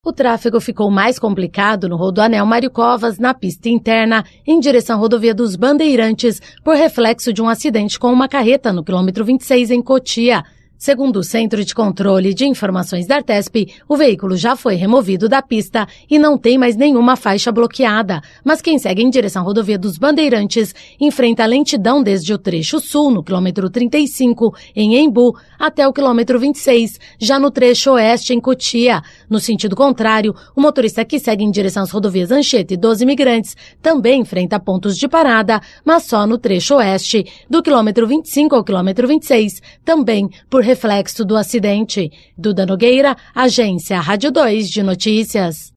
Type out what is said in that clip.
O tráfego ficou mais complicado no Rodoanel Mário Covas, na pista interna, em direção à rodovia dos Bandeirantes, por reflexo de um acidente com uma carreta no quilômetro 26 em Cotia. Segundo o Centro de Controle de Informações da Artesp, o veículo já foi removido da pista e não tem mais nenhuma faixa bloqueada, mas quem segue em direção à rodovia dos Bandeirantes enfrenta a lentidão desde o trecho sul, no quilômetro 35, em Embu, até o quilômetro 26, já no trecho oeste, em Cotia. No sentido contrário, o motorista que segue em direção às rodovias Anchieta e 12 Imigrantes também enfrenta pontos de parada, mas só no trecho oeste, do quilômetro 25 ao quilômetro 26, também por reflexo do acidente. Duda Nogueira, Agência Rádio 2 de Notícias.